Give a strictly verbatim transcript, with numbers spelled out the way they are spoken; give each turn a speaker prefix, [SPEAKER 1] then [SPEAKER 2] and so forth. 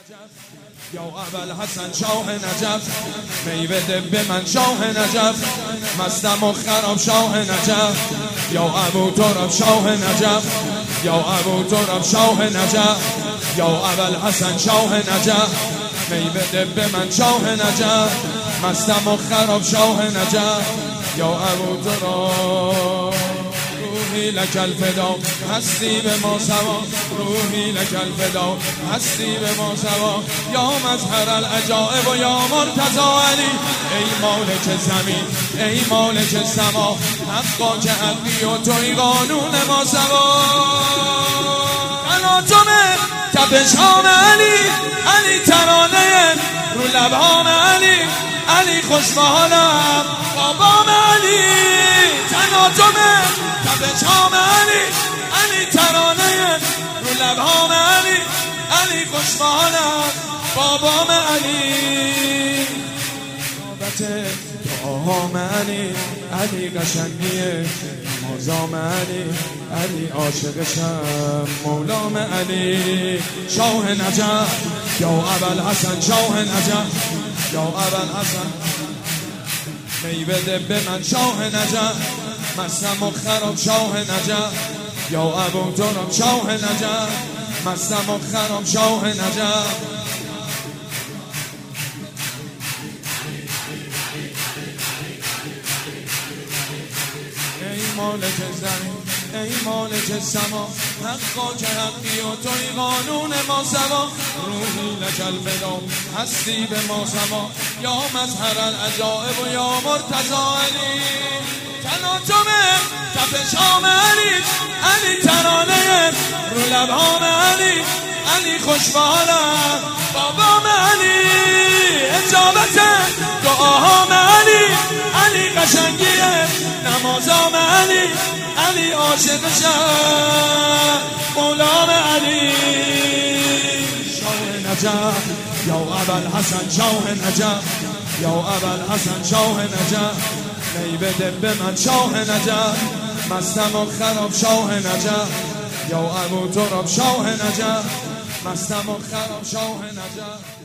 [SPEAKER 1] یا ابوالحسن شاه نجف، می بده به من شاه نجف، مستم و خراب شاه نجف. یا ابو تراب شاه نجف، یا ابو تراب شاه نجف، یا ابوالحسن شاه نجف، می بده به من شاه نجف، مستم و خراب شاه نجف. یا ابو تراب روحی لک الفدا، هستی به ما سوا، روحی لک الفدا، هستی به ما سوا. یا مظهر العجائب و یا مرتضی علی، ای مالک زمین ای مالک سما، حقا که حقی و توی قانون ما سوا. تلاطم تپشان علی، علی ترانه رو لبان علی، علی خوشبالم بابام علی. تلاطم تپشان علی، علی ترانه رو لبان علی، علی خوشبالم بابام علی. بابت دعاهام علی، علی قشنگیه نمازام علی، علی عاشقشم مولام علی. شاه نجف یا ابوالحسن شاه نجف، یا ابوالحسن می بده به من شاه نجف، مستم و خراب شاه نجف. یا ابو تراب شاه نجف، مستم و خراب شاه نجف. ای مالک زمین ای مالک سما، حقا که حقی و توی قانون ما سوا. روحی لک الفدا، هستی به ما سما. یا مظهر العجائب و یا مرتضی علی، تلاطم تپشام علی، علی ترانه رو لبان علی، علی خوشبالم بابام علی. اجابت دعاهام علی، علی قشنگیه نمازام علی، علی عاشقشم مولام علی. شاه نجف یا ابوالحسن شاه نجف، یا ابوالحسن شاه نجف، می بده به من شاه نجف، مستم و خراب شاه نجف. یا ابو تراب شاه نجف، مستم و خراب شاه نجف.